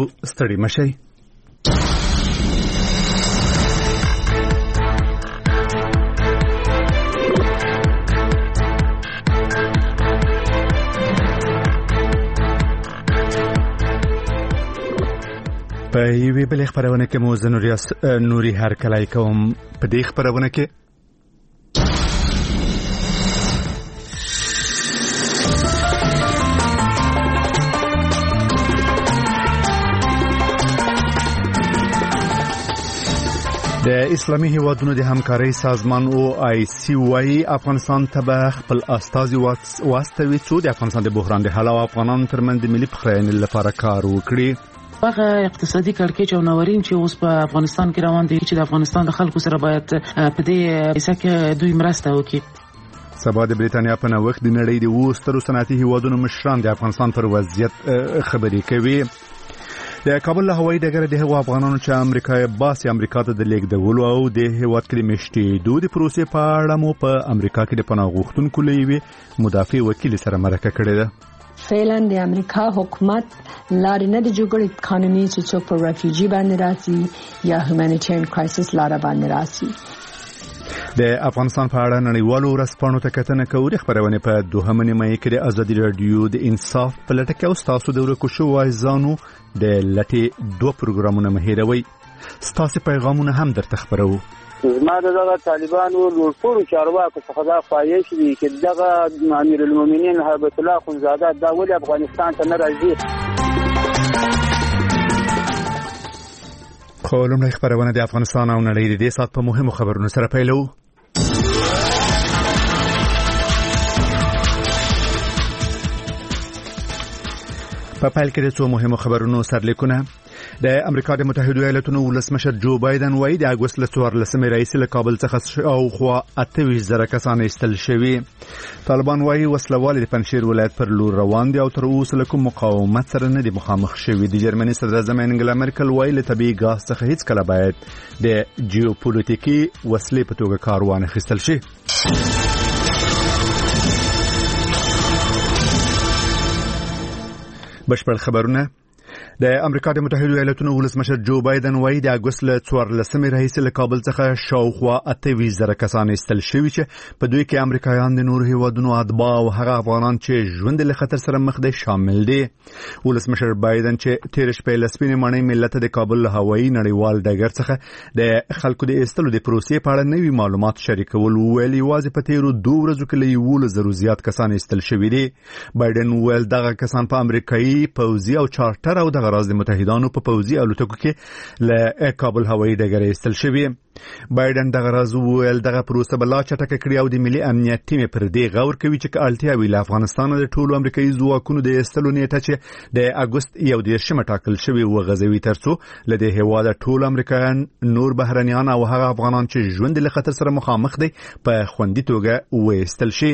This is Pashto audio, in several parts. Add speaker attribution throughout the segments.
Speaker 1: ستړي مشئ. په یوې بلې خبرونه کې مو زه نوري هرکلی کوم. په دې خبرونه کې د اسلامي هیوادونو د همکارۍ سازمان OIC وايي افغانستان ته به خپل استازي واستوي څو د افغانستان د بحران د حل او افغانانو ترمنځ د ملي پخلاینې لپاره کار وکړي.
Speaker 2: هغه اقتصادي کړکېچ او ناورین چې اوس په افغانستان کې روان دي چې د افغانستان د خلکو سره باید په دې حصہ کې دوی مرسته وکړي.
Speaker 1: سبا د بریتانیا په نوښت د نړۍ د 2 سترو صنعتي هیوادونو مشران د افغانستان پر وضعیت خبرې کوي. د کابل له هوایي ډګره د هغو افغانانو چې امریکا ته د لیږدولو او د هیواد کې د میشتېدو د پروسې په اړه مو په امریکا کې د پناه غوښتونکو له یوې مدافع وکیل سره مرکه کړې ده.
Speaker 3: فعلا د امریکا حکومت لارې نه د جوړې قانوني چې څوک په ریفیوجي باندې راځي یا هیومانیټیرین کرایسس لاره باندې راځي.
Speaker 1: د افغانستان په اړه نړیوالو ورځپاڼو ته کتنه کوو. د خبرونه په دوهمه نیمایي کې د ازادي راډیو د انصاف په لټه کې او ستاسو د ورکو شوو عزیزانو د لټې 2 پروګرامونه مه هېروئ. ستاسو پیغامونه هم درته خبرو.
Speaker 4: زما دغه طالبانو لوړپوړو چارواکو څخه دا خواهش دي چې دغه امیر المؤمنین هیبت الله خونزاده دا ولې افغانستان ته نه راځي.
Speaker 1: خو لومړی خبرونه د افغانستان او نړۍ د دې سات په مهمو خبرونو سره پیلو. په پیل کې د څو مهمو خبرونو سرلیکونه. د امریکا د متحده ایالاتونو ولسمشر جو بایدن وايي د اګوست له 14 رئیس له کابل څخه شاوخوا 28,000 کسان ایستل شوي. طالبان وايي وسلوال د پنځشیر ولایت پر لور روان دي او تر اوسه له کوم مقاومت سره نه دي مخامخ شوي. د جرمني صدر اعظم انګلا مرکل وايي له طبيعي غاز څخه هیڅ کله باید د جیوپولیټیکي وسلې په توګه کار وانه خیستل شي. بشپړ خبرونه. د امریکا د متحده ایالاتونو ولسمشر جو بایدن وايي د اګوست له 14 رئیس له کابل څخه شاوخوا 28,000 کسان ایستل شوي چې په دوی کې امریکایان د نور هیوادونو اتباع او هغه افغانان چې ژوند له خطر سره مخ دي شامل دي. ولسمشر بایدن چې تیر شپه له سپینې ماڼۍ ملت د کابل له هوایي نړیوال ډګر څخه د خلکو د ایستلو د پروسې په اړه نوي معلومات شریکول ویلي یوازې په تیرو 2 ورځو کې له 11,000 زیات کسان ایستل شوي دي. بایدن ویل دغه کسان په امریکایي پوځي او چارټر او د غراض د متحدانو په پوځي الوتکو کې له کابل هوایي ډګر ایستل شوي. بایدن دغه راز ویل دغه پروسه بل چټکه کړی او د ملي امنیت ټیم پر دې غور کوي چې اړتیا وی له افغانستان د ټولو امریکایي ځواکونو د ایستلو نیټه چې د اګوست 1 ټاکل شوی وغځوي ترڅو له دې هواده ټول امریکایان نور بهرنیان او هغه افغانان چې ژوند له خطر سره مخامخ دي په خوندي توګه وایستل شي.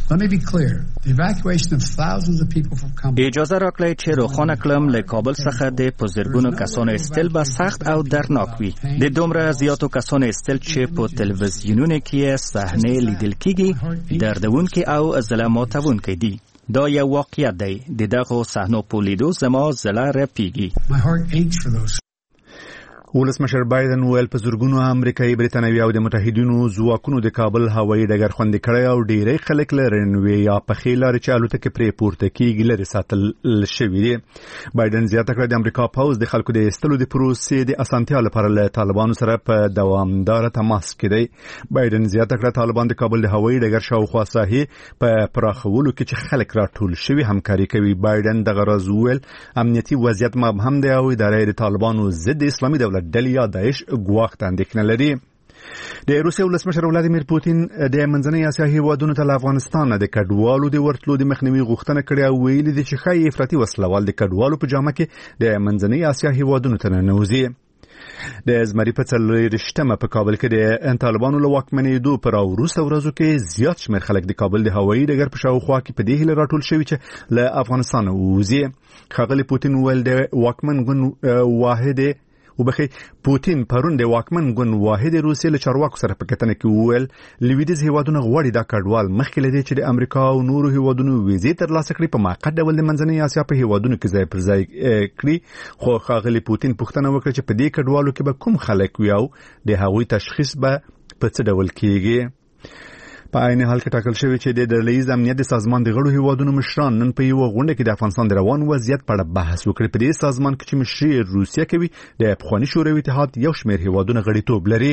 Speaker 5: اجازه راکړئ چې روښانه کړم له کابل څخه د پزرګونو کسانو ایستل به سخت او دردناک وي. د دومره زیاتو کسانو ایستل چې په تلویزیونونو کې صحنې لیدل کیږي دردونکي او زړه ماتونکي دي. دا یو واقعیت دی. د دغه صحنو په لیدو زما زړه رپیږي.
Speaker 1: ولسمشر بایدن ویل په زورګونو امریکایي برتانوي او د متحدینو ځواکونو د کابل هوایي ډګر خوندي کړی او ډیری خلک له رنوي یا په خیلار چې الوتکې پرې پورته کیږي لري ساتل شوی دی. بایدن زیاته کړه د امریکا پوز د خلکو د ایستلو د پروسې د اسانتیا لپاره له طالبانو سره په دوامدار تماس کې دی. بایدن زیاته کړه طالبان د کابل د هوایي ډګر شاوخوا ساحې په پراخولو کې چې خلک راټول شوي همکاري کوي. بایدن دغه راز ویل امنیتي وضعیت مبهم دی او ادارې د طالبانو ضد اسلامي دولت ډلې یا داعش ګواښ ته اندېښنه لري. د روسیې ولسمشر ولادیمیر پوتین د منځنۍ اسیا هیوادونو ته افغانستان د کډوالو د ورتلو د مخنیوي غوښتنه کړې او ویلي دي چې ښایي افراطي وسلوال د کډوالو په جامه کې د منځنۍ اسیا هیوادونو ته ننوځي. د زمري په 40 په کابل کې د طالبانو له واکمنېدو پر وروسته ورځو کې زیات شمېر خلک د کابل د هوایي ډګر په شاوخوا کې په دې هیله راټول شوي چې له افغانستان ووځي. ښاغلي پوتین ویل د واکمن ګوند وبخي پوتین پرون د واکمن ګوند واحد روسیې له چارواکو سره په کتنه کې وویل لویدیز هیوادونه غواړي دا کډوال مخکې لدی چې د امریکا او نورو هیوادونو ویزې ترلاسه کړي په موقت ډول د منځنۍ اسیا په هیوادونو کې ځای پر ځای کړي خو ښاغلي پوتین پوښتنه وکړه چې په دې کډوالو کې به کوم خلک وي او د هغوی تشخیص به په څه ډول کېږي. په عین حال کې ټاکل شوی چې د ډلهیز امنیت د سازمان د غړو هیوادونو مشران نن په یو غونډه کې د افغانستان د روان وضعیت په اړه بحث وکړي. په دې سازمان کې چې مشري روسیه کوي د افغاني شوروي اتحاد یو شمېر هیوادونه غړیتوب لري.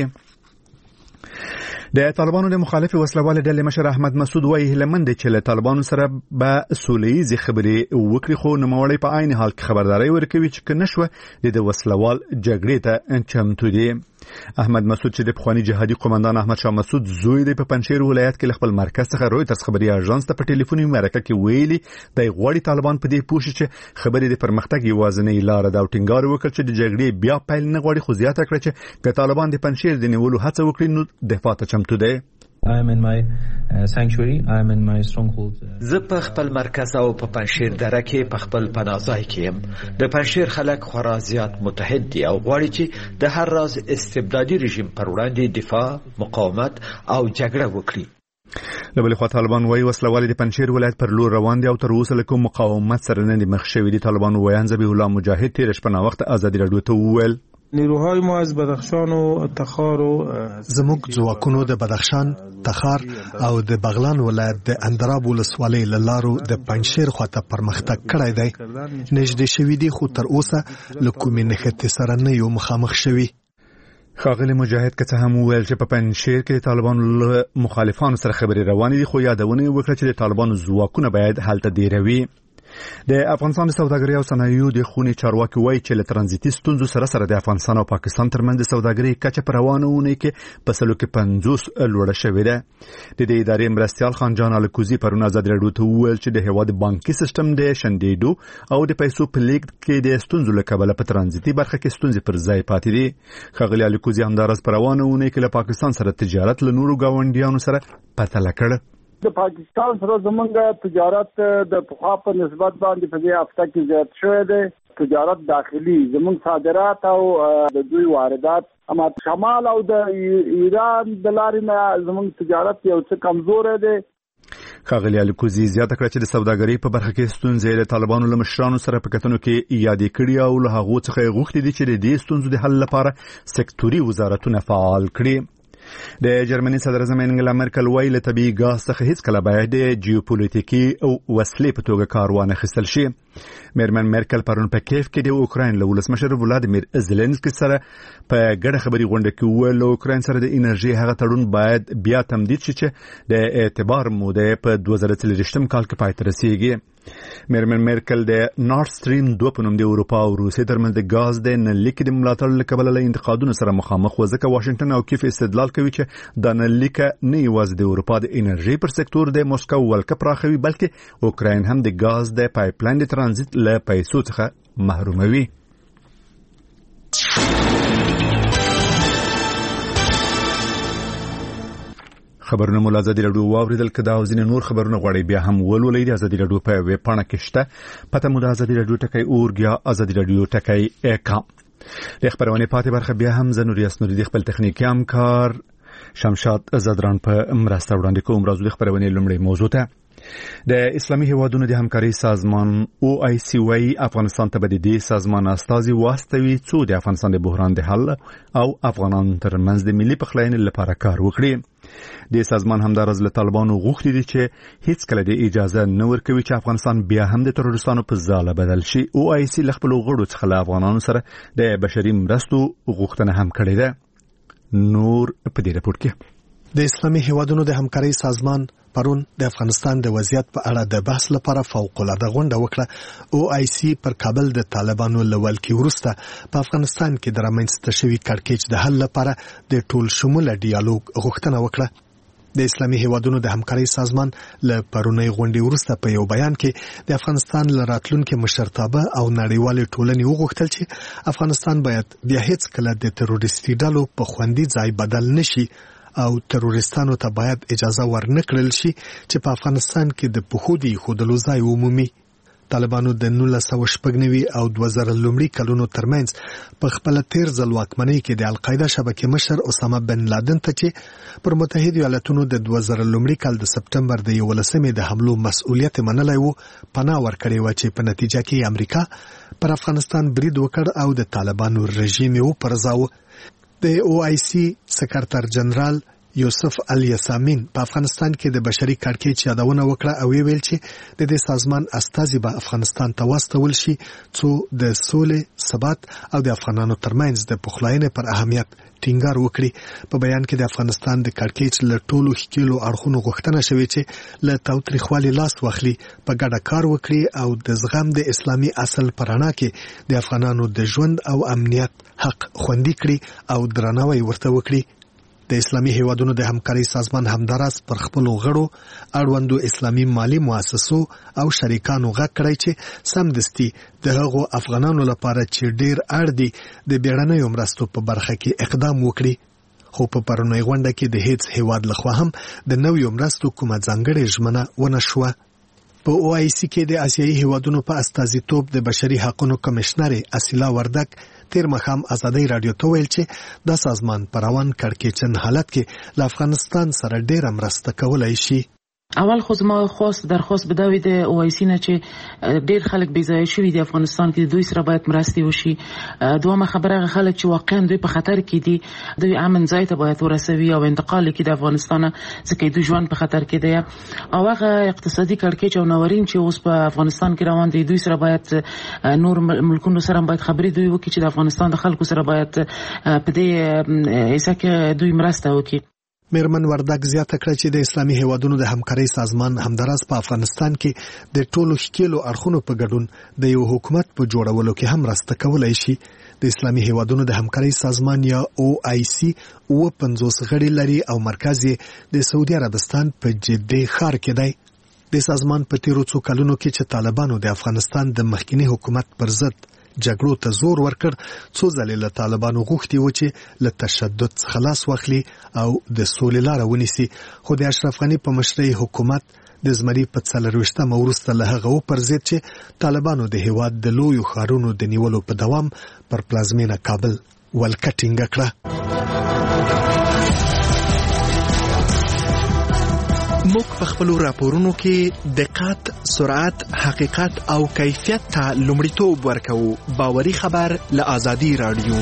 Speaker 1: د طالبانو د مخالف وسلوال ډلې مشر احمد مسعود وایي هلمند چې له طالبانو سره به سوله‌ییزې خبرې وکړي خو نوموړی په عین حال کې خبرداري ورکوي چې که نشوه د وسلوال جګړې ته چمتو دي. احمد مسعود چې د پخوانی جهادي قومندان احمد شاه مسعود زوی دی په پنځیر ولایت کې خپل مرکز څخه رويټرز خبري اژانس ته په ټلیفوني مرکه کې ویلي د غوړی طالبان په دې پوښتنه چې خبرې د پرمختګ یوازنۍ لار ده او ټینګار وکړ چې د جګړې بیا پیل نه غوړي خو زیاته کړ چې که طالبان د پنځیر د نیولو هڅه وکړي نو دفاع ته چمتو دي.
Speaker 6: I am in my sanctuary. I am in my stronghold.
Speaker 7: زه په خپل مرکز او په پنځیر دره کې په خپل پناهځای کې یم. د پنځیر خلک خورا زیات متحد دي او غواړي چې د هر راز استبدادي رژیم پر وړاندې دفاع، مقاومت او جګړه وکړي.
Speaker 1: له بل خوا طالبان وايي وسلوال د پنځیر ولایت پر لور روان دي او تر اوسه له کوم مقاومت سره نه دي مخ شوي دي. طالبان وایي ذبیح الله مجاهد تیر شپه وخت آزادي رادیو ته وویل
Speaker 8: نیروهای ما از بدخشان و تخار و
Speaker 9: زموږ ځواکونو د بدخشان، تخار او د بغلان ولایت د اندراب ولسوالۍ له لارو د پنځیر خواته پرمختګ کړی دی. نږدې شوي دي خو تر اوسه له کومې نښتې سره نه یو مخامخ شوي.
Speaker 1: ښاغلي مجاهد که څه هم وویل چې په پنځیر کې د طالبانو له مخالفانو سره خبرې روانې دي خو یادونه وکړه چې د طالبانو ځواکونه باید هلته دیروي. د افغانستان د سوداګرۍ او صنایعو د خونې چارواکي وایي چې له ترانزیتي ستونزو سره د افغانستان او پاکستان ترمنځ د سوداګرۍ کچه په روانه اونۍ کې په سلو کې 50 لوړه شوې ده. د دې ادارې مرستیال خان جان الکوزي پرون آزادي رادیو ته وویل چې د هیواد بانکي سیستم د شندېدو او د پیسو په لیږد کې د ستونزو له کبله په ترانزیتي برخه کې ستونزې پر ځای پاتې دي. ښاغلي الکوزي همداراز په روانه اونۍ کې له پاکستان سره تجارت له نورو ګاونډیانو سره پرتله کړ.
Speaker 4: د پاکستان سره زمونږ تجارت د پخوا په نسبت باندې په دې هفته کې زیات شوی دی. تجارت داخلي زمونږ صادرات او د دوی واردات اما شمال او د ایران د لارې نه زمونږ تجارت یو څه کمزور دی.
Speaker 1: ښاغلي الکوزي زیاته کړه چې د سوداګرۍ په برخه کې ستونزې د طالبانو له مشرانو سره په کتنو کې یادې کړي او له هغو څخه غوښتي دي چې د دې ستونزو د حل لپاره سکتوري وزارتونه فعال کړي. د جرمني صدر اعظم انګلا مرکل وایي له طبیعي ګاز څخه هیڅ کله باید د جیوپولیټیکي او وسلې په توګه کار وانه اخیستل شي. میرمن مرکل پرون په کیف کې د اوکراین له ولسمشر ولادیمیر زيلنسکي سره په ګډه خبري غونډه کې وویل له اوکراین سره د انرژي هغه تړون باید بیا تمدید شي چې د اعتبار موده په 2023 کال کې پای ته رسیږي. میرمن مرکل د نورد سټریم 2 په نوم د اروپا او روسیې ترمنځ د غاز د نلیک د ملاتړ لپاره له انتقادونو سره مخامخ وځکه واشنگټن او کیف استدلال کوي چې د نلیک نه یوازې د اروپا د انرژي پر سکتور د موسکو ولکه پراخوي بلکې اوکراین هم د غاز د پایپلاین د ترانزیت له پیسو څخه محروموي. خبرونه مول آزادي رادیو واوریدل کدا او ځینې نور خبرونه غواړي بیا هم ولولئ د آزادي رادیو په ویب پاڼه کې شته پته مو د آزادي رادیو ټکی اورګیا آزادي رادیو ټکی کا د خبرونه پاتې برخه بیا هم زنوریاس نوری خپل تخنیکی همکار شمشاد زدران په مرسته وړاندې کوم راځو د خبرونه لومړی موضوع ته. د اسلامي هیوادونو د همکارۍ سازمان OIC وايي افغانستان ته به د سازمان استازي واستوي څو د افغانستان د بحران د حل او افغانان ترمنځ د ملي پخلاینې لپاره کار وکړي. د سازمان همدارز له طالبانو غوښتي دي چې هیڅ کله د اجازه نه ورکوي چې افغانستان بیا هم د تروریستانو په ځاله بدل شي. OIC له خپل غړو څخه له افغانانو سره د بشري مرستو غوښتنه هم کړې ده. نور په دې راپور کې
Speaker 9: د اسلامي هیوادونو د همکارۍ سازمان پرون د افغانستان د وضعیت په اړه د بحث لپاره فوق العاده غونډه وکړه. OIC پر کابل د طالبانو لول کې ورسته په افغانستان کې د رامنځته شوی کړکېچ د حل لپاره د ټول شموله ډیالوګ غوښتنه وکړه. د اسلامي هیوادونو د همکارۍ سازمان له پرونی غونډې ورسته په یو بیان کې د افغانستان له راتلونکو مشرتابه او نړیوال ټولنې وغوښتل چې افغانستان باید بیا هیڅ کله د تروریستي ډلو په خوندي ځای بدل نشي او تروریستانو ته باید اجازه ورنکړل شي چې په افغانستان کې د پخودي خودلو ځای ومومي. طالبانو د 1990 او 2000 کلونو ترمنځ په خپل تیر ځل واکمنۍ کې د القاعده شبکې مشر اسامه بن لادن ته چې پر متحده ایالاتونو د 2000 کال د سپټمبر د 11 د حملو مسؤلیت منلای وو پناه ورکړی و چې په نتیجه کې امریکا پر افغانستان برید وکړ او د طالبانو رژیم یې پرځاو. د OIC سکرټر جنرال یوسف الیسامین په افغانستان کې د بشري کړکېچ یادونه وکړه او ویل چې د دې سازمان استازي به افغانستان ته واستول شي څو د سولې ثبات او د افغانانو ترمنځ د پخلاینې پر اهمیت ټینګار وکړي. په بیان کې د افغانستان د کړکېچ له ټولو ښکېلو اړخونو غوښتنه شوې چې له تاوتریخوالي لاس واخلي، په ګډه کار وکړي او د زغم د اسلامي اصل پر رڼا کې د افغانانو د ژوند او امنیت حق خوندي کړي او درناوی ورته وکړي. د اسلامي هیوادونو د همکارۍ سازمان همداراز پر خپل غړو اړوندو اسلامي مالی مؤسسو او شریکانو غږ کړی چې سمدستي د هغو افغانانو لپاره چې ډیر اړ دي د بیړنیو مرستو په برخه کې اقدام وکړي. خو په پرونی غونډه کې د هیڅ هیواد لخوا هم د نویو مرستو کومه ځانګړې ژمنه ونه شوه. په OIC کې د آسیایي هیوادونو په استازیتوب د بشري حقوقو کمشنر اسیلا وردک تیر مخام ازادي رادیو ته ویل چې د سازمان پر روان کړکېچن حالت کې له افغانستان سره ډېر مرسته کولای شي.
Speaker 2: اول خو زما درخواست بداوی د OIC نه چې ډیر خلک بې ځایه شوي دي افغانستان کې، دوی سره باید مرستې وشي. دویمه خبره هغه خلک چې واقعا دوی په خطر کې دي دوی امن ځای ته باید ورسوي او انتقال کړي د افغانستان ځکه دوی ژوند په خطر کې دی. او هغه اقتصادي کړکېچ او ناورین چې اوس په افغانستان کې روان دي دوی سره باید نور ملکونو سره باید خبرې دوی وکړي چې د افغانستان د خلکو سره باید په دې حصہ کې دوی مرسته وکړي.
Speaker 9: میرمن وردک زیاته کړه چې د اسلامي هیوادونو د همکارۍ سازمان همداراز په افغانستان کې د ټولو ښکېلو اړخونو په ګډون د یو حکومت په جوړولو کې هم مرسته کولای شي. د اسلامي هیوادونو د همکارۍ سازمان یا OIC 50 غړي لري او مرکز یې د سعودي عربستان په جدي ښار کې دی. د سازمان په تیرو څو کلونو کې چې طالبانو د افغانستان د مخکنی حکومت پر ضد جګړو ته زور ورکړ، څو ځلې له طالبانو غوښتي و چې له تشدد څخه خلاص واخلي او د سولې لاره ونیسي. خو د اشرف غني په مشرۍ حکومت د زمري په 40 وروسته له هغه وپرځېد چې طالبانو د هیواد د لویو ښارونو د نیولو په دوام پر پلازمینه کابل ولکه ټینګه کړه. موږ په خپل راپورونو کې دقت، سرعت، حقیقت او کیفیت ته لومړیتوب ورکوو. باوري خبر له آزادي رادیو.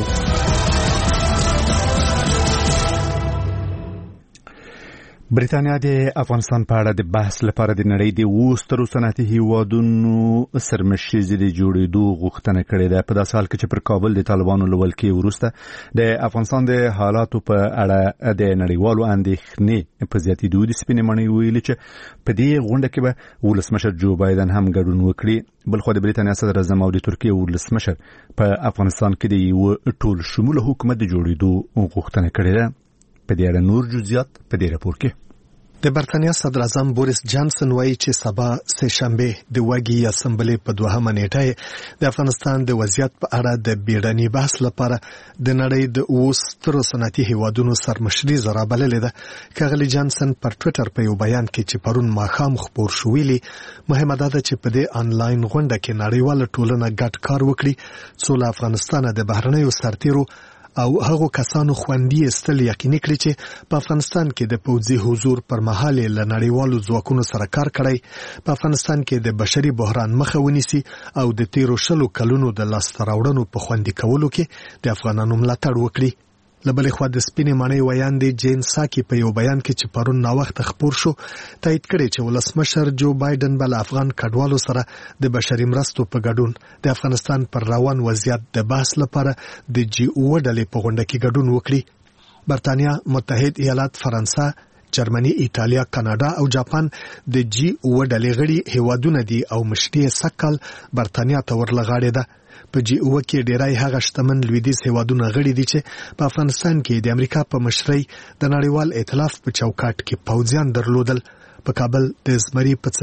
Speaker 1: برېټانیا د افغانستان په اړه د بحث لپاره د نړۍ د وسترو صنعتي هیوادونو سرمشيزي د جوړېدو غوښتنه کړې ده. په داسې حال کې چې پر کابل د طالبانو له ولکې وروسته د افغانستان د حالاتو په اړه د نړیوالو اندېښنې په زیاتېدو د سپینې مڼۍ ویلي چې په دې غونډه کې به ولسمشر جو بایدن هم ګډون وکړي. بلخو د برېټانیا صدر اعظم او د ترکیې ولسمشر په افغانستان کې د یو ټول شموله حکومت د جوړېدو غوښتنه کړې ده. په دې اړه نور جزئیات په دې راپور کې.
Speaker 9: د برتانیا صدر اعظم بوریس جانسن وایي چې سبا سه شنبه د وګړي اسمبلی په 2مه نیټه د افغانستان د وضعیت په اړه د بیړني بحث لپاره د نړۍ د وسترو صنعتي هیوادونو سرمشري زرا بللې ده. کاغلی جانسن پر ټوئیټر په یو بیان کې چې پرون ماښام خبر شو ویلي مهمه ده چې په دې انلاین غونډه کې نړیواله ټولنه ګډ کار وکړي څو له افغانستان د بهرنیو سرتیرو او هغو کسانو خوندي استل یقیني کړي چې په افغانستان کې د پوځي حضور پر مهال له نړیوالو ځواکونو سره کار کړی، په افغانستان کې د بشري بحران مخه ونیسي او د 13 کلونو د لاسته راوړنو په خوندي کولو کې د افغانانو ملاتړ وکړي. لبلې خوا د سپینې مڼۍ ویاندې جین ساکي په یو بیان کې چې پرون ناوخته خبر شو تایید کړی چې ولسمشر جو بایدن بل افغان کډوالو سره د بشري مرستو په ګډون د افغانستان پر روان وضعیت د بحث لپاره د G7 ډلې په غونډه کې ګډون وکړي. برتانیا، متحد ایالات، فرانسه، جرمني، ایټالیا، کاناډا او جاپان د G7 ډلې غړي هیوادونه دي او مشري سکل برتانیا ته ورلغاړي ده. په G7 کې ډیرای هغه شتمن لویدیځ هیوادونه غړي دي چې په افغانستان کې د امریکا په مشرۍ د نړیوال ائتلاف په چوکاټ کې پوځیان درلودل. په کابل د زمري په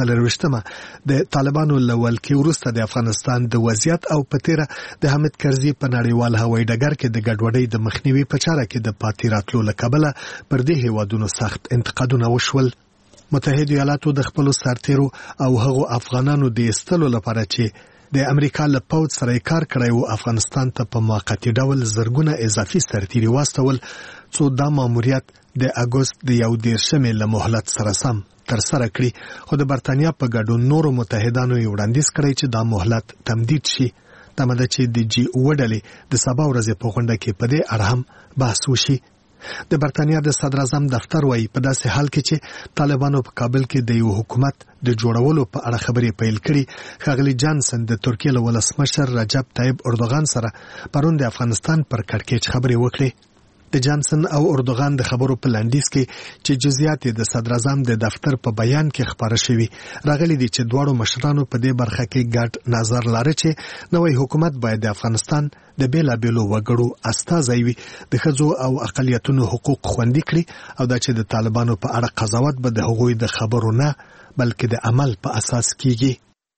Speaker 9: 40 د طالبانو له ولکې وروسته د افغانستان د وضعیت او په تیره د حامد کرزي په نړیوال هوایي ډګر کې د ګډوډۍ د مخنیوي په چاره کې د پاتې راتلو له کبله پر دې هیوادونو سخت انتقادونه وشول. متحده ایالاتو د خپل سرتیرو او هغو افغانانو د ایستلو لپاره چې د امریکا له پوځ سره کار کړی و افغانستان ته په موقتی ډول زرګونه اضافي سرتیري واستول څو دا ماموریت د اگست د 11 له مهلت سره سم ترسره کړي خو د برتانیا په ګډون نورو متحدانو یې وړاندیز کړی چې دا مهلت تمدید شي دا مده چې د جی وډلې د سبا ورځې په غونډه کې په دې اړه هم بحث وشي د برتانیا د صدر اعظم دفتر وایي په داسې حال کې چې طالبانو په کابل کې د یو حکومت د جوړولو په اړه خبرې پیل کړي ښاغلي جانسن د ترکیې له ولسمشر رجب طیب اردوغان سره پرون د افغانستان پر کړکېچ خبرې وکړې د جانسن او اردوغان د خبرو په لاندیز کې چې جزئیات د صدر اعظم د دفتر په بیان کې خبره شوی راغلي دي چې دواړو مشرانو په دې برخه کې ګډ نظر لري چې نوې حکومت باید د افغانستان د بیلابیلو وګړو استازي وي د ښځو او اقلیتونو حقوق خوندي کړي او دا چې د طالبانو په اړه قضاوت به د هغوی د خبرو نه بلکې د عمل په اساس کیږي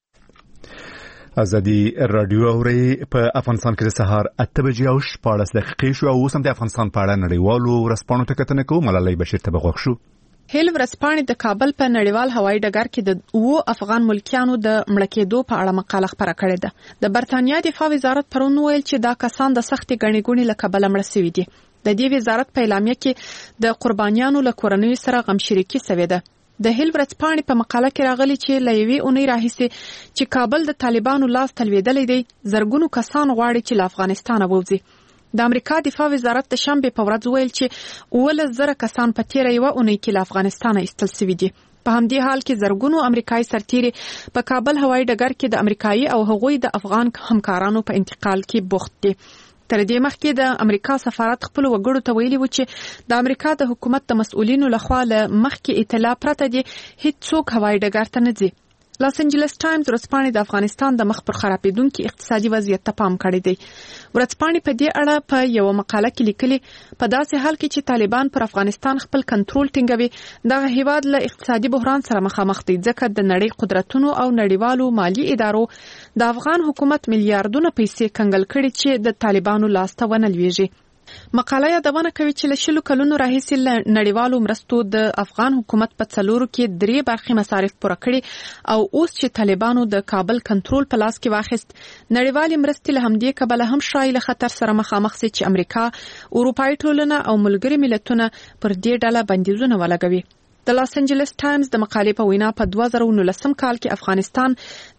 Speaker 1: ازادي رادیو اوري په افغانستان کې د سهار 8 بجې او 14 دقیقې شو او اوس هم د افغانستان په اړه نړیوالو ورځپاڼو ته کتنه کوو ملالۍ بشیر ته بغوښ شو
Speaker 10: هیل ورځپاڼې د کابل په نړیوال هوایي ډګر کې د افغان ملکیانو د مړه کېدو په اړه مقاله خپره کړې ده د برتانیا دفاع وزارت پرون ویل چې دا کسان د سختې ګڼې ګوڼې له کبله مړه شوي دي د دې وزارت په اعلامیه کې د قربانیانو له کورنیو سره غمشریکي شوې ده د هیل ورځپاڼې په مقاله کې راغلي چې له یوې اونۍ راهیسې چې کابل د طالبانو لاس تلویدلی دی زرګونو کسان غواړي چې له افغانستانه ووځي د امریکا دفاع وزارت د شنبې په ورځ ویل چې 19,000 کسان په تیره یوه اونۍ کې له افغانستانه ایستل شوي دي په همدې حال کې زرګونو امریکایي سرتیري په کابل هوایي ډګر کې د امریکایي او هغوی د افغان همکارانو په انتقال کې بوخت دي تر دې مخکې د امریکا سفارت خپل وګړو ته ویلي و چې د امریکا د حکومت د مسؤلینو لخوا له مخکې اطلاع پرته دي هیڅ څوک هوایي ډګر ته نه ځي لاس انجلس ټایمز ورځپاڼې د افغانستان د مخ پر خرابېدونکي اقتصادي وضعیت ته پام کړی دی ورځپاڼې په دې اړه په یو مقاله کې لیکلي په داسې حال کې چې طالبان پر افغانستان خپل کنټرول ټینګوي دغه هیواد له اقتصادي بحران سره مخامخ دی ځکه د نړۍ قدرتونو او نړیوالو مالی ادارو د افغان حکومت میلیارډونه پیسې کنګل کړي چې د طالبانو لاس ته ونه لویږي مقاله یادونه کوي چې له شلو کلونو راهیسې له نړیوالو مرستو د افغان حکومت په څلورو کې 3 برخې مصارف پوره کړي او اوس چې طالبانو د کابل کنټرول په لاس کې واخیست نړیوالې مرستې له همدې کبله هم شایي له خطر سره مخامخ سي چې امریکا اروپایي ټولنه او ملګري ملتونه پر دې ډله بندیزونه ولګوي د لاس انجلس ټایمز د مقالې په وینا په 2019 کال کې افغانستان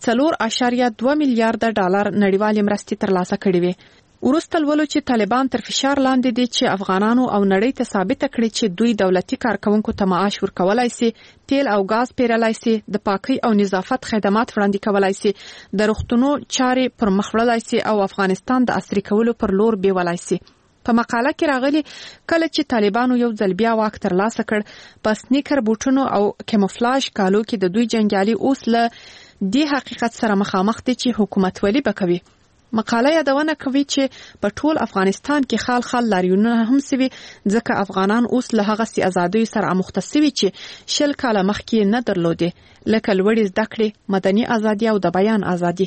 Speaker 10: 4.2 میلیارډ ډالر نړیوالې مرستې ترلاسه کړې وې وروسته لولو چې طالبان تر فشار لاندې دي چې افغانانو او نړۍ ته ثابت کړي چې دوی دولتي کارکونکو ته معاش ورکولای شي تیل او غاز پیرلای شي د پاکۍ او نظافت خدمات وړاندې کولای شي د روغتونو چارې پر مخ وړلای شي او افغانستان د عصري کولو پر لور بیولای شي په مقاله کې راغلي کله چې طالبانو یو ځل بیا واک ترلاسه کړ په سنیکر بوټونو او کیموفلاژ کالو کې د دوی جنگیالي اوس له دې حقیقت سره مخامخ دي چې حکومت ولې بکوي مقاله یادونه کوي چې په ټول افغانستان کې خال لاریونونه هم سوي ځکه افغانان اوس له هغه سي ازادۍ سره اموخته سوي چې 10 کاله مخکې نه درلودې لکه لوړې زده کړې مدني ازادي او د بیان ازادي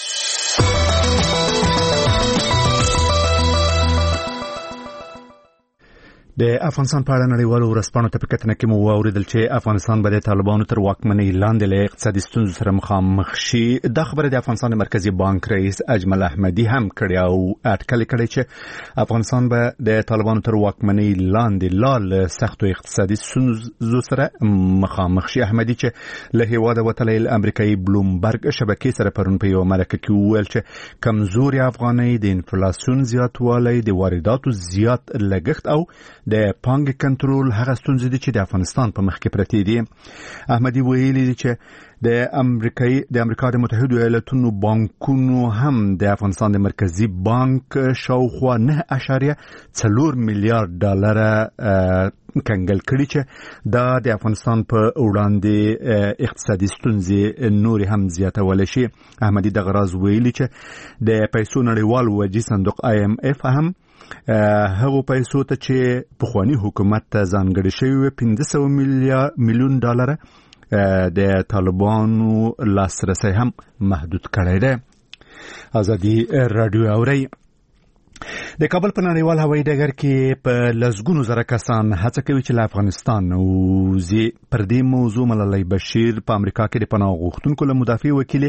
Speaker 1: د افغانستان په اړه نړیوالو ورځپاڼو ته په کتنه کې مو واوریدل چې افغانستان به د طالبانو تر واکمنۍ لاندې له اقتصادي ستونزو سره مخامخ شي دا خبره د افغانستان مرکزی بانک رئیس اجمل احمدی هم کړی او اټکل کړی چې افغانستان به د طالبانو تر واکمنۍ لاندې له سختو اقتصادي ستونزو سره مخامخ شي احمدی چې له هیواده وتلی امریکایي بلومبرګ شبکې سره پرون په یو مرکه کې وویل چې کمزوري افغانۍ د انفلاسیون زیاتوالی د وارداتو زیات لګښت او د پانګې کنټرول هغه ستونزې دي چې د افغانستان په مخ کې پرتې دي احمدی ویلي دي چې د امریکا د متحده ایالاتونو بانکونو هم د افغانستان د مرکزی بانک شاوخوا 9.4 میلیارډ ډالر کنګل کړي چې دا د افغانستان په وړاندې اقتصادي ستونزې نور هم زیاتول شي احمدی د غراز ویلي چې د پیسو نړیوال وجې صندوق IMF هم هغه پیسو ته چې پخوانی حکومت ته ځانګړي شوی 500 میلیون ډالر د طالبانو لاسرسي هم محدود کړی دی ازادي رادیو اوري د کابل په نړیوال هوایي ډګر کې په لسګونو زره کسان هڅه کوي چې له افغانستان وځي. پر دې موضوع ملالۍ بشیر په امریکا کې د پناه غوښتونکو له مدافع وکیل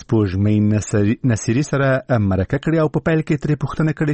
Speaker 1: سپوږمۍ نصیری سره مرکه کړې او په پیل کې ترې پوښتنه کړې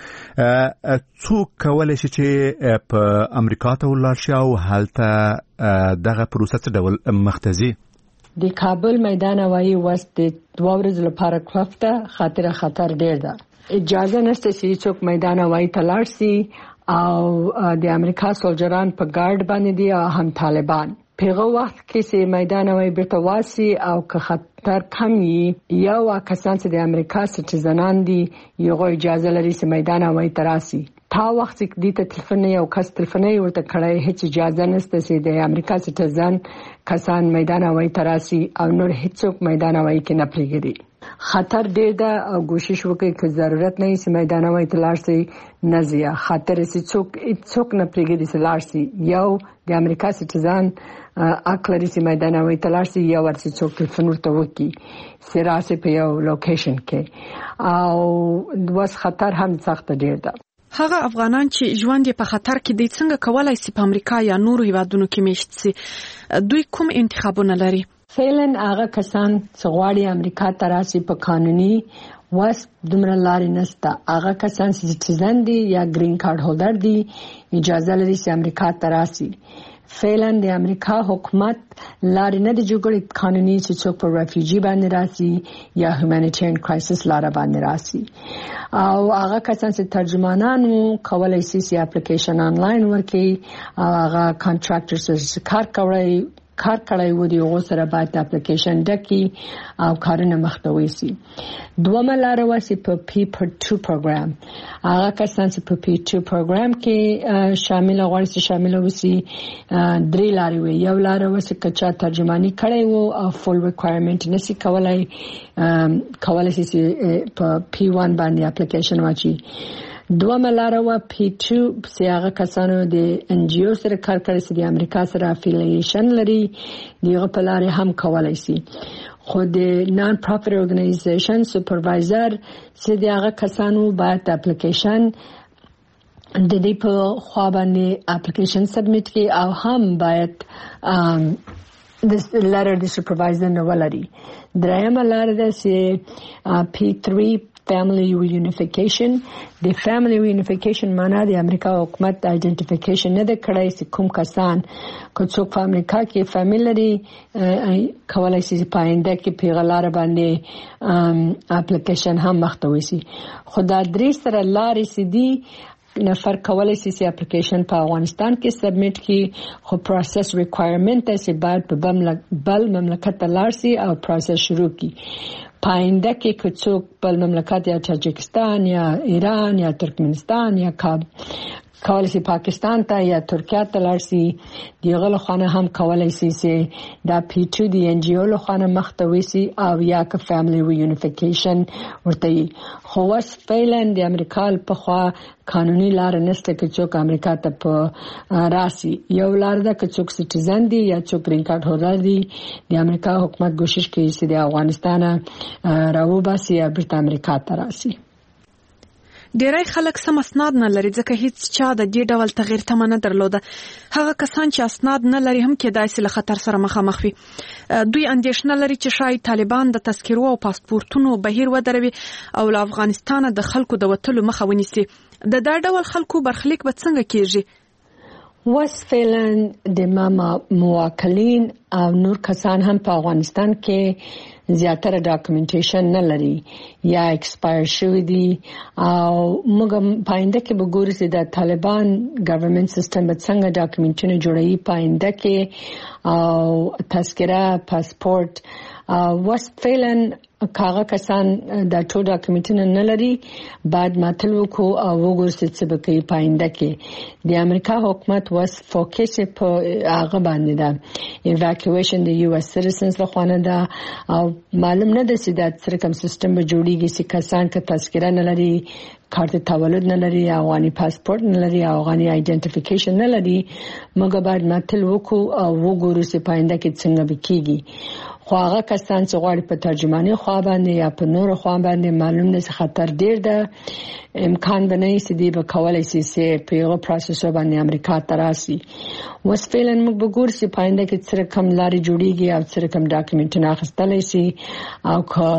Speaker 1: چې څوک کولی شي چې په امریکا ته ولاړ شي او هلته دغه پروسه څه ډول مخ ته ځي.
Speaker 3: د کابل میدان هوایي وس د 2 ورځې لپاره کلفته خطر ډیر ده. اجازه نشته چې څوک میدان هوایي ته لاړ شي او د امریکا سولجران په ګارد باندې دي او هم طالبان. په وخت کې چې میدان هوایي بیرته واسي او که خطر کم یو کسان چې د امریکا سټیزنان دي یو اجازه لري چې میدان هوایي ته راسي. تا وخت کې د ټلیفون یو کس ټلیفون ورته کړای هیڅ اجازه نشته چې د امریکا سټیزن کسان میدان هوایي ته راسي او نور هیڅوک میدان هوایي کې نه پریږدي. خطر ډیر ده او کوشش وکړئ چې ضرورت نه وي میدان هوایي ته لاړ شي نه زیه خطر چې څوک نه پریږدي چې لاړ شي. یو د امریکا سټیزن اکلري چې میدان هوایي ته لاړ شي یا ورته څوک ټلیفون ورته وکړي سراسي په یو لوکیشن کې او وس خطر هم سخت ډیر ده.
Speaker 10: هغه افغانان چې ژوند په خطر کې دي څنګه کولای شي په امریکا یا نورو هیوادونو کې میشت شي؟ دوی کوم انتخابونه لري؟
Speaker 3: فعلا هغه کسان چې غواړي امریکا ته راشي په قانوني واس دومره لارې نشته. هغه کسان چې سټیزن دي یا گرین کارت هولډر دي اجازه لري چې امریکا ته راشي. فعلا د امریکا حکومت لارې نه د جوړې قانوني چې څوک په ریفیوجی باندې راشي یا هیومانیټیرین کرایسس لاره باندې راشي او هغه کسان چې ترجمانان کولای شي چې اپلیکیشن آنلاین ورکړي او هغه کانټراکټر سره کار کړی و دی هغه سره باید اپلیکیشن ډکې او کارونه مخته وسی. دومره لار وسی په P2 پروګرام. هغه کسان چې په P2 پروګرام کې شامل غواړي شامل وسی 3 لارې وي. یو لار وسی کچا ترجمانی کړی وو او فول ریکوایرمنت نسی کولای شي په P1 باندې اپلیکیشن واچي. دومره لار و P2 سیاغه کسانو د NGO سره کار کوي چې د امریکا سره افیلیشن لري دیغه په لار هم کولای شي. خو د نان پروفیټ اورګنایزیشن سپروایزر چې دغه کسانو باید اپلیکیشن د دې په خوا باندې اپلیکیشن سبمیټ کړي او هم باید د لار د سپروایزر نو ولري. درېمه لار ده چې P3 family reunification. د family reunification معنا د امریکا حکومت آئیډنټیفیکیشن نه کړای چې کوم کسان کو څوک په امریکا کې فامیلري کولای شي پاینده کې پیغلار باندې اپلیکیشن هم مخته وسی. خدا درې سره لارې سدي نفر کولای شي چې اپلیکیشن په افغانستان کې سبمیټ کړي خو پروسس ریکوایرمنت چې باید په بل مملکت لاړ شي او پروسس شروع کړي. پاینده کې څوک بل مملکت یا تاجکستان یا ایران یا ترکمنستان یا کولای شي پاکستان ته یا ترکیه ته لاړ شي. دیغه له خانه هم کولای شي چې دا P2 دی NGO له خانه مخته وسی او یا که فیملی ریونیفیکیشن ورته. خو واس فعلا د امریکا په خوا قانوني لار نشته چې څوک امریکا ته په راسي. یو لار ده چې څوک سټیزن دي یا څوک گرین کارت هولډر دي. د امریکا حکومت کوشش کوي چې د افغانستان راوباسي یا بیرته امریکا ته راسي.
Speaker 10: ډیری خلک سم اسناد نه لري ځکه هیڅ چا د دې ډول تغییر تمه نه درلوده. هغه کسان چې اسناد نه لري هم کېدای شي له خطر سره مخامخ وي. دوی اندېښنه لري چې شاید طالبان د تذکرو او پاسپورتونو بهیر ودروي او له افغانستان د خلکو د وټلو مخه ونیسي. د دا ډول خلکو برخلیک به څنګه کېږي؟
Speaker 3: وس فعلا د موکلین او نور کسان هم په افغانستان کې زیاتره ډاکومنټیشن نه لري یا ایکسپایر شوی دي او موږ پاینده کې به ګورو چې د طالبان ګورنمنت سیستم به څنګه ډاکومنټونه جوړوي پاینده کې او تذکره پاسپورت وس فعلا کاغه کسان د ټول ډاکومنټونه نه لري بعد ماتل وکړو او وګورئ چې به کوي پاینده کې د امریکا حکومت وس فوکس په هغه باندې ده ایواکویشن د US سټیزنز له خوانه ده او معلوم نه ده چې د سرکم سیستم به جوړیږي چې کسان که تذکره نه لري کارت تولد نه لري افغاني پاسپورت نه لري افغاني آئیډنټیفیکیشن نه لري موږ باید ماتل وکړو او وګورو چې پاینده کې څنګه به کیږي. خو هغه کسان چې غواړي په ترجماني خوا باندې یا په نور خوا باندې معلوم نه خطر ډیر ده امکان بنئ چې دی به کولای شي چې په یو پروسس باندې امریکا ته راشي وس فعلا موږ وګور چې پاینده کې څه کم لاري جوړیږي او څه کم ډاکومنټونه اخیستل شي او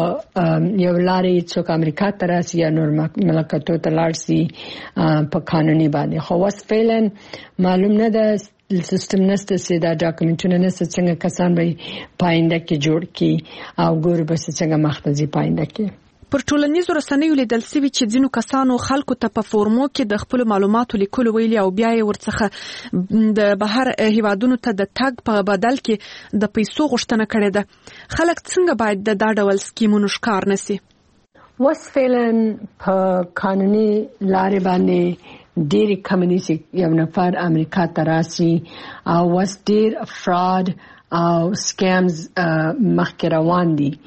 Speaker 3: یو لاري څوک امریکا ته راشي یا نور مملکتونو ته لاړ شي په قانوني باندې خو وس فعلا معلوم نه ده سیستم نشته چې دا ډاکومنټونه نشته څنګه کسان به پاینده کې جوړ کی او ګور به څنګه مختصي پاینده کې
Speaker 10: پر ټولنیزو رسنیو لیدل شوی چې ځینو کسانو خلکو ته په فورمو کې د خپل معلوماتو لیکلو ویلي او بیا یې ورڅخه د بهر هیوادونو ته د تګ په بدل کې د پیسو غوښتنه کړې ده خلک څنګه باید د دا ډول سکیمونو ښکار نشي
Speaker 3: وس فعلا په قانوني لارې باندې ډېری کمیونټي یو نفر امریکا ته راشي او وس ډېر فراد او سکیمز مخکې روان دي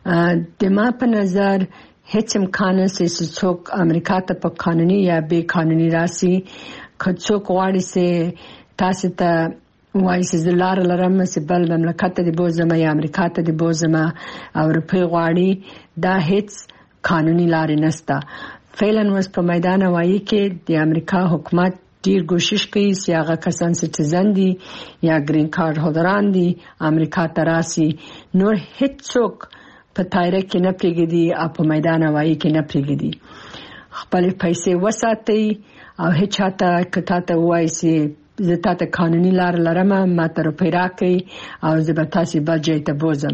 Speaker 3: د ما په نظر هیڅ امکان نشته چې څوک امریکا ته په قانوني یا بې قانوني راشي که څوک غواړي چې تاسو ته وایي چې زه لاره لرم چې بل مملکت ته د بوزم یا امریکا ته د بوزم او روپۍ غواړي دا هیڅ قانوني لارې نشته فعلا اوس په میدان وایي کې د امریکا حکومت ډیر کوشش کوي چې هغه کسان سټیزن دي یا گرین کارت هولدران دي امریکا ته راشي نور هیڅوک په تایره کې نه پریږدي او په میدان وایي کې نه پریږدي خپل پیسې وساتي او هیڅ چاته کته ته وایي چې زه تاسو قانوني لار لرم ما ته روپۍ راکړئ او زه به تاسو بل ځای ته بوزم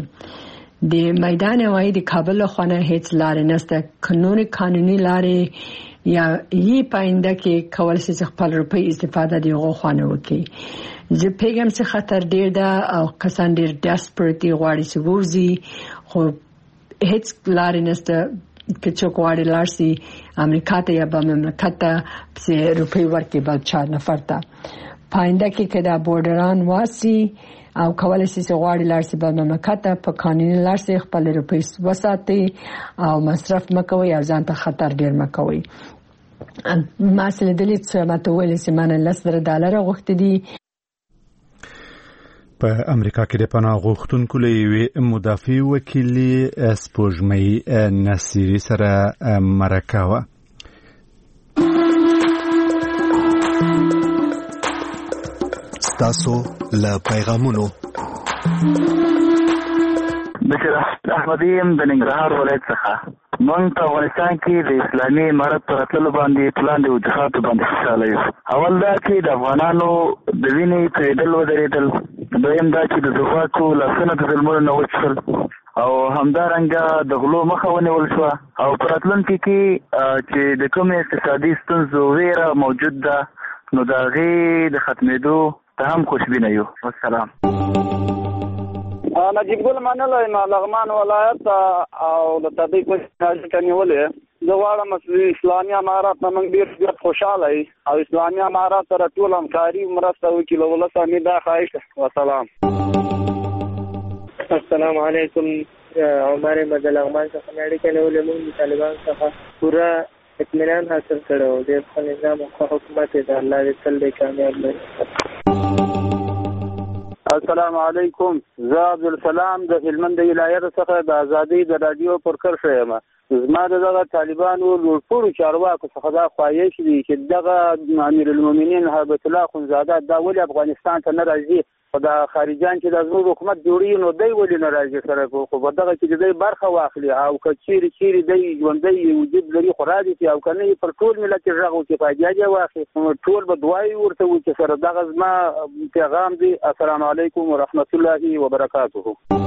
Speaker 3: د میدان وایي د کابل خونه هیڅ لار نشته قانوني قانوني لارې یا یې پاینده کې کول شي خپل روپۍ استفاده دی غوښنه وکړي زه پیغام څخه خطر ډیر ده او کسان ډیر ډیسپریټي غواړي چې ووزي خو هیڅ لار نشته چې څوک غواړي لاړ شي امریکا ته یا بل مملکت ته چې روپۍ ورکړي بل چا نفر ته پاینده کې کدا بورډران واسي او کولای شي چې غواړي لاړ شي بل مملکت ته په قانوني لاړ شي خپل روپۍ وساتي او مصرف مکوي او ځان ته خطر ډیر مکوي مسله د لیت ماته ویل چې مانه $10 غوښتي دي
Speaker 1: په امریکا کې د پناه غوښتونکو له یوې مدافع وکیلې سپوږمۍ نصیری سره مرکه وه
Speaker 9: ستاسو له پیغامونو
Speaker 11: بشیر احمدیم د ننګرهار ولایت څخه موږ په افغانستان کې د اسلامي امارت پر راتللو باندې پلان د وجوهاتو باندې خوشاله یو اول دا چې د افغانانو د وینې تویېدل ودرېدل دویم دا چې د زفاکو لاسونه د ظلمونو نه وچښل او همدارنګه د غلو مخه ونیول شوه او په راتلونکي کې چې د کومې اقتصادي ستونزو ویره موجود ده نو د هغې د ختمېدو ته هم خوشبینه یو والسلام
Speaker 4: نجیب ګل منلی ما لغمان ولایت او د تدې کوشش نیولې زه غواړم اسلامي امارات نه موږ ډېر زیات خوشحاله یو او اسلامي امارات سره ټول همکاري مرسته وکړي له ولس امید دا خواهش وسلام
Speaker 12: السلام علیکم عمر احمد لغمان څخه اړیکه نیولې موږ د طالبانو څخه پوره اطمینان حاصل کړو د نظام او حکومت د الله دې تل کامیاب کړي
Speaker 4: السلام علیکم زه عبدالسلام د هلمند ولایت څخه د ازادي د رادیو پرکرشه یم زما دغه طالبانو لوړپوړو چارواکو څخه دا خواهش دي چې دغه امیر المؤمنین هیبت الله خونزاده دا ولې افغانستان ته نه راځي خو دا خارجان چې د زموږ حکومت جوړي نو دی ولې نه راځي سره خو په دغه کې دی برخه واخلي او که چیرې دی ژوندی وجود لري خو راځي او که نه پر ټول ملت غږ وکړي فاجعه واخلي ټول به دعایي ورته وکړي سره دغه زما پیغام دی السلام علیکم ورحمت الله وبرکاته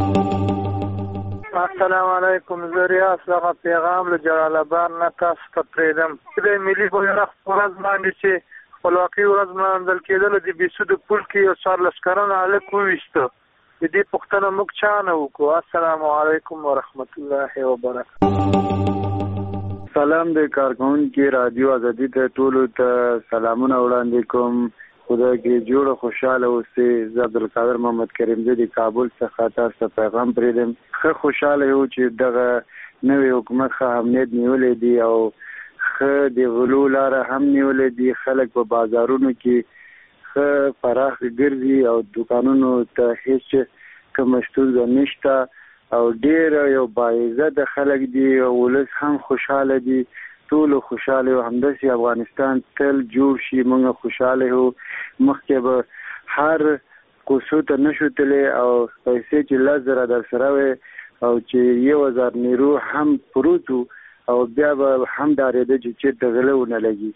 Speaker 8: السلام علیکم زریاس هغه پیغام له جلال آباد نه تاسو ته پرېږدم د ملي بیرغ ورځ باندې چې خپلواکي ورځ لمانځل کېدله د بیسودو پل کې یو 14 کلن هلک وویسته د دې پوښتنه موږ چا نه وکړو السلام علیکم ورحمت الله وبرکاته
Speaker 11: سلام د کارکونکو رادیو ازادي ته ټولو ته سلامونه وړاندې کوم خدای کې جوړ خوشاله اوسئ زه عبدالقادر محمد کریم زه د کابل څخه تاسو ته پیغام پرېږدم ښه خوشاله یو چې دغه نوی حکومت ښه امنیت نیولی دی او ښه د غلو لاره هم نیولی دی خلک په بازارونو کې ښه پراخ ګرځي او دوکانونو ته هیڅ
Speaker 4: کوم ستونزه نشته او ډیر یو باعزت خلک دي او ولس هم خوشاله دي ټول خوشاله او همداسې افغانستان تل جوړ شي موږ خوشاله یو مخکې به هر کوڅو ته نشو تللی او پیسې چې 10,000 در سره وي او چې 1,000 نیرو هم پروتو او بیا به هم دارېده چې چېرته غله ونه لګي.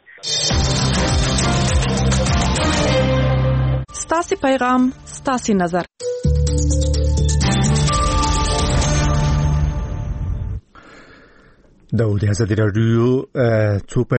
Speaker 10: ستاسې پیغام ستاسې نظر.
Speaker 1: د ازادي راډیو